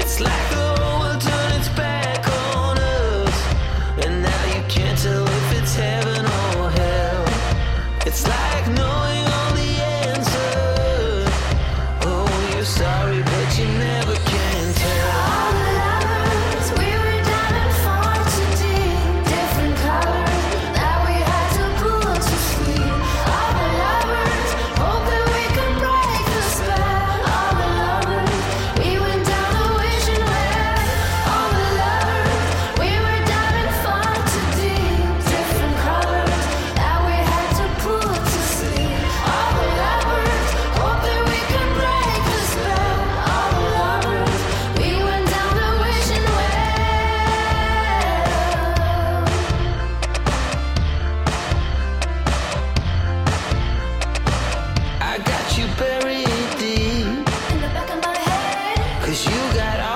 It's like the whole world turned its back on us, and now you can't tell if it's heaven or hell. It's like knowing all the answers. Oh, you're sorry, but you never can tell. All the lovers, we were diving far too deep. Different colors that we had to pull to sleep. All the lovers, hoping we could break the spell. All the lovers, we went down the wishing well. All the lovers, we were diving far too deep. Different colors that we had to pull to sleep. All the lovers, hoping we could break the spell. All the lovers, we went down the wishing well. I got you buried deep, In the back of my head, 'cause you got all